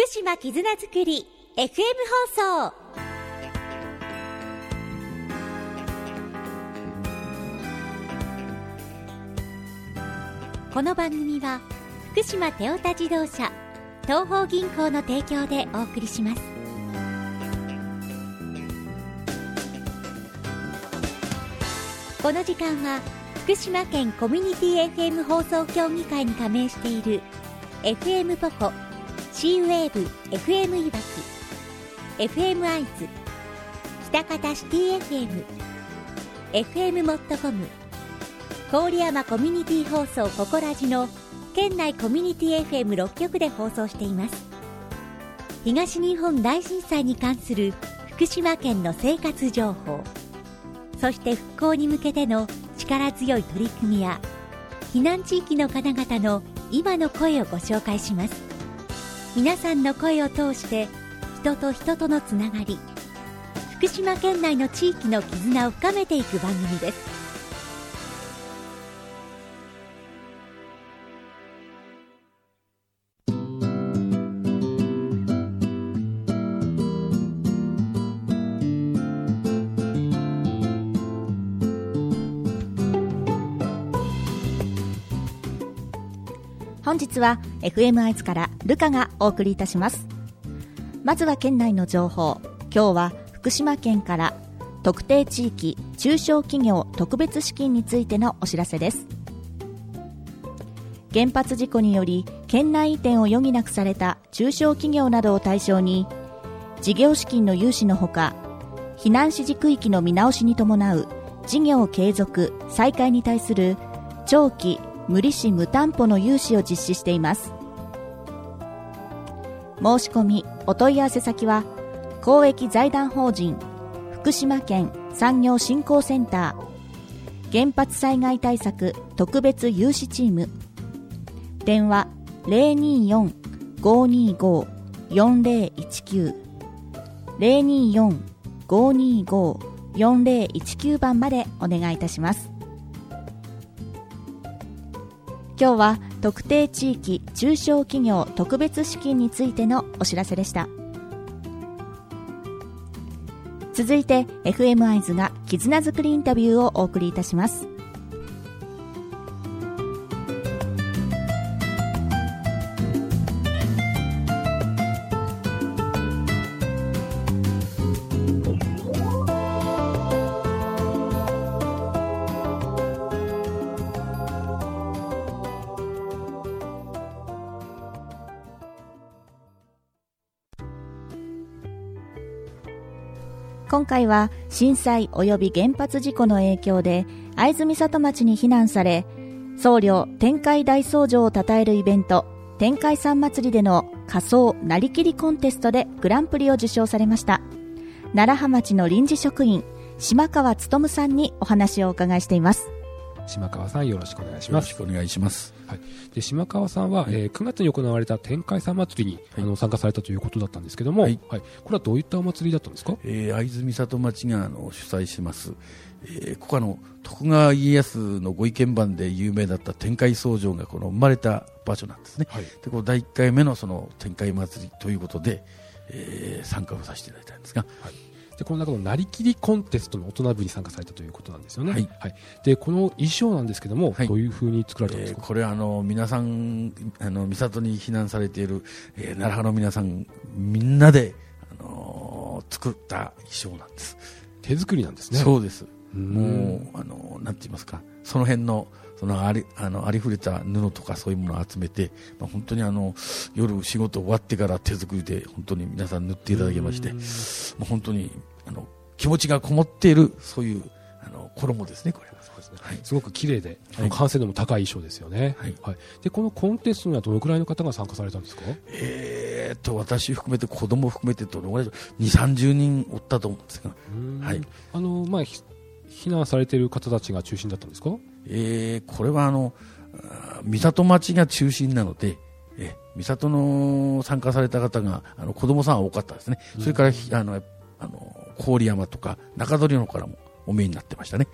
島絆づくり FM 放送。この番組は福島テオタ自動車東邦銀行の提供でお送りします。この時間は福島県コミュニティ FM 放送協議会に加盟している FM ポコ、C ウェーブ FM いわき、 FM アイズ、北方シティ FM、 FM モットコム、郡山コミュニティ放送ココラジの県内コミュニティ FM6 局で放送しています。東日本大震災に関する福島県の生活情報、そして復興に向けての力強い取り組みや避難地域の方々の今の声をご紹介します。皆さんの声を通して人と人とのつながり、福島県内の地域の絆を深めていく番組です。 本日は FM アイズからルカがお送りいたします。まずは県内の情報。今日は福島県から特定地域中小企業特別資金についてのお知らせです。原発事故により県内移転を余儀なくされた中小企業などを対象に、事業資金の融資のほか、避難指示区域の見直しに伴う事業継続再開に対する長期無利子無担保の融資を実施しています。申し込みお問い合わせ先は公益財団法人福島県産業振興センター原発災害対策特別融資チーム、電話 024-525-4019 024-525-4019 番までお願いいたします。今日は特定地域中小企業特別資金についてのお知らせでした。続いて FM アイズが絆づくりインタビューをお送りいたします。今回は震災及び原発事故の影響で会津美里町に避難され、僧侶天海大僧正を称えるイベント天海山祭りでの仮装なりきりコンテストでグランプリを受賞されました楢葉町の臨時職員島川勉さんにお話をお伺いしています。 島川さん、よろしくお願いします。 よろしくお願いします。 はい、で島川さんは、9月に行われた天海山祭りに、参加されたということだったんですけども、はいはい、これはどういったお祭りだったんですか？ 会津美里町が主催します、ここは徳川家康のご意見番で有名だった天海僧正が生まれた場所なんですね。はい、でこの第1回目のその天海祭りということで、参加をさせていただいたんですが、はい、 でこの中のなりきりコンテストの大人部に参加されたということなんですよね。はいはい、でこの衣装なんですけども、はい、どういう風に作られたんですか？ これは皆さん三郷に避難されている、楢葉の皆さんみんなで、作った衣装なんです。 手作りなんですね。 そうです。もうなんて言いますか、その辺のありふれた布とかそういうものを集めて、本当に夜仕事終わってから手作りで本当に皆さん塗っていただきまして、もう本当に気持ちがこもっているそういう衣ですね。これはそうですね、はい、 すごく綺麗で完成度も高い衣装ですよね。はいはい、でこのコンテストにはどのくらいの方が参加されたんですか？ 私含めて子供含めてどのぐらい 2,30 人おったと思うんですが、はい、 避難されている方たちが中心だったんですか？これは美里町が中心なので、美里の参加された方が子供さんは多かったですね。それから郡山とか中取の方からもお見えになってましたね。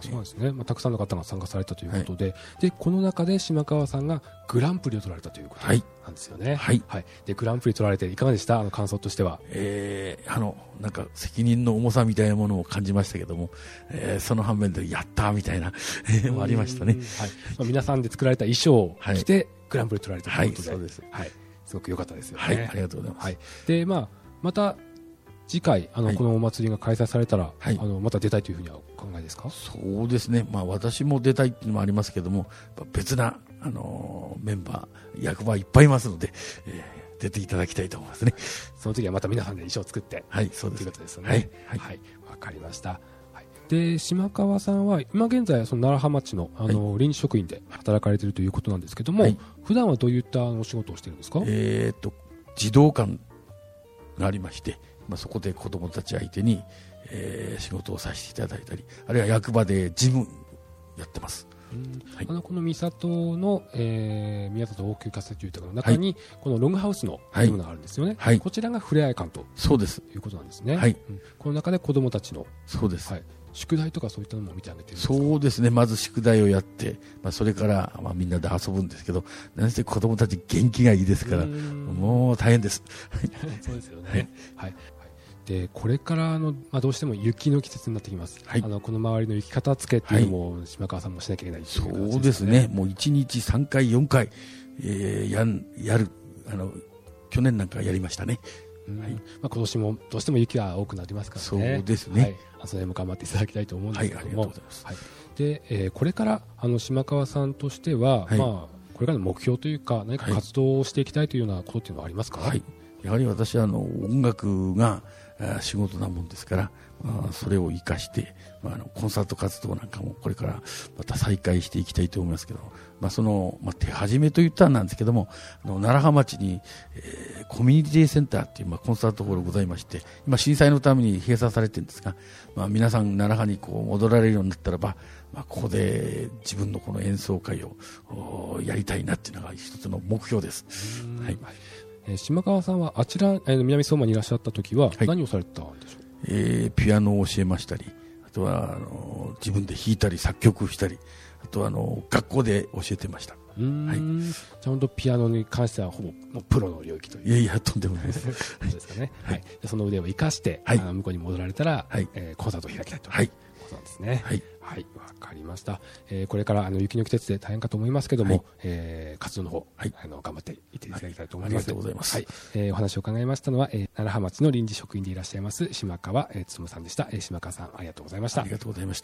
そうですね、たくさんの方が参加されたということで、でこの中で島川さんがグランプリを取られたということなんですよね。でグランプリ取られていかがでした？感想としては。 なんか責任の重さみたいなものを感じましたけども、その反面でやったみたいなもありましたね。 皆さんで作られた衣装を着てグランプリ取られたということで、 そうです。 すごく良かったですよね。 ありがとうございます。 でまた次回このお祭りが開催されたら、また出たいというふうにはお考えですか？ そうですね、私も出たいっていうのもありますけども、別な、メンバー役場いっぱいいますので、出ていただきたいと思いますね。 その時はまた皆さんで衣装を作って、 そうです。 ということですよね。わかりました。で島川さんは今現在その楢葉町の臨時職員で働かれているということなんですけども、普段はどういったお仕事をしているんですか？ 児童館がありまして、そこで子どもたち相手に、仕事をさせていただいたり、あるいは役場で事務やってます。 この三郷の、宮里応急仮設住宅の中に、このログハウスの建物があるんですよね。こちらがふれあい館ということなんですね。この中で子どもたちの宿題とかそういったのも見てあげてるんですか？そうですね、まず宿題をやって、それから、みんなで遊ぶんですけど、なんせ子どもたち元気がいいですから、もう大変です。 そうですよね。でこれからどうしても雪の季節になってきます。この周りの雪片付けっていうのも、島川さんもしなきゃいけないという形ですね。そうですね、もう1日3回4回、やる去年なんかやりましたね。今年もどうしても雪が多くなりますからね。そうですね。それも頑張っていただきたいと思うんですけども、でこれから島川さんとしては、これからの目標というか何か活動をしていきたいというようなことっていうのはありますか？やはり私は音楽が仕事なもんですから、それを生かして、コンサート活動なんかもこれからまた再開していきたいと思いますけど、手始めといったらなんですけども、楢葉町に、コミュニティセンターっていう、コンサートホールございまして、今震災のために閉鎖されてるんですが、皆さん楢葉に戻られるようになったらば、ここで自分のこの演奏会をやりたいなっていうのが一つの目標です。島川さんはあちら南相馬にいらっしゃった時は何をされたんでしょう？ピアノを教えましたり、あとは自分で弾いたり作曲したり、あとは学校で教えてました。じゃあ本当ピアノに関してはほぼプロの領域という。いやとんでもないです。そうですかね。その腕を生かして、向こうに戻られたら、コンサートを開きたいということなんですね。わかりました。これから雪の季節で大変かと思いますけども、活動の方、頑張っていっていただきたいと思います。ありがとうございます。お話を伺いましたのは、楢葉町の臨時職員でいらっしゃいます島川勉さんでした。島川さんありがとうございました。ありがとうございました。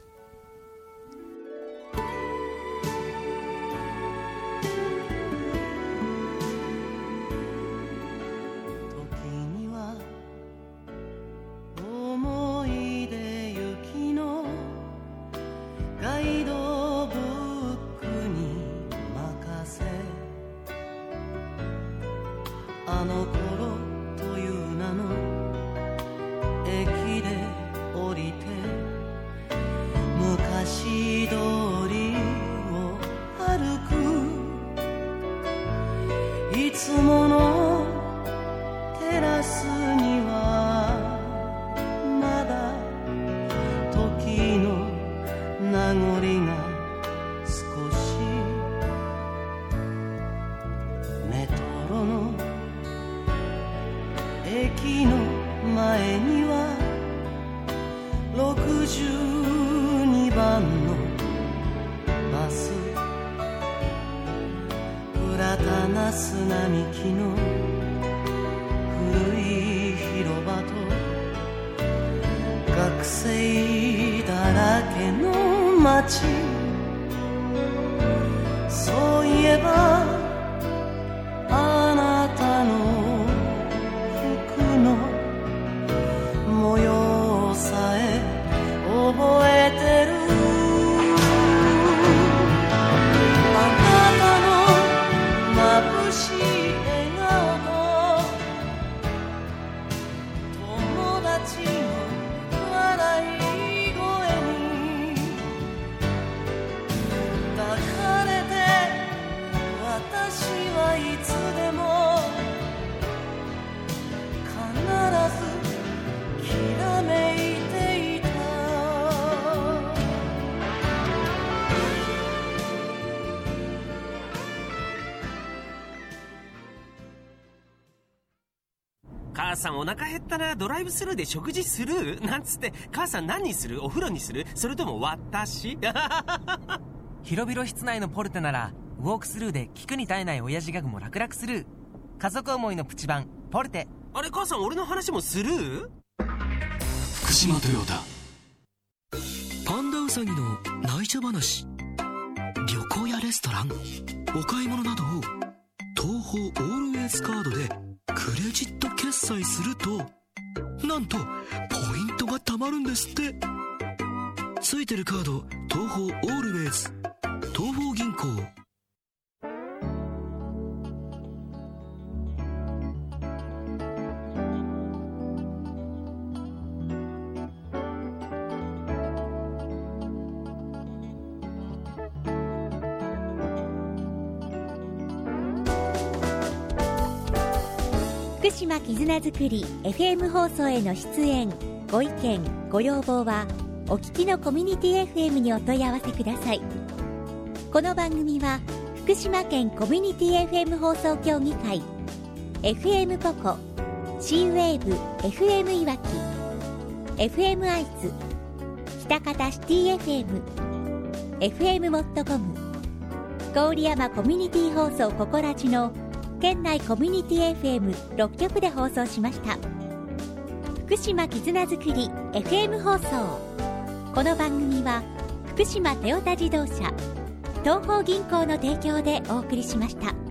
あの頃という名の駅で降りて昔通りを歩くいつものテラスにはまだ時の名残が少しメトロの駅の前には62番のバスプラタナス並木の古い広場と学生だらけの街そういえばあなたの模様さえ覚えてるあなたの眩しい笑顔と友達の笑い声に母さんお腹減ったな、ドライブスルーで食事するなんつって、母さん何にする？お風呂にする？それとも私？ 広々室内のポルテならウォークスルーで聞くに耐えない親父ギャグも楽々スルー。家族思いのプチ版ポルテ。 あれ、母さん俺の話もスルー？ 福島トヨタ。 パンダウサギの内緒話、旅行やレストラン、お買い物などを東宝オールウェイズカードでクレジット決済すると、なんとポイントが貯まるんですって。ついてるカード東宝オールウェイズ、東宝銀行。 福島絆づくり FM 放送への出演、ご意見ご要望はお聞きのコミュニティ FM にお問い合わせください。この番組は福島県コミュニティ FM 放送協議会、 FM ポコ、 C ウェーブ FM いわき、 FM アイズ、北方シティ FM、 FM モットコム、郡山コミュニティ放送ココラジの県内コミュニティ FM6 局で放送しました。福島絆づくり FM 放送。この番組は福島トヨタ自動車、東邦銀行の提供でお送りしました。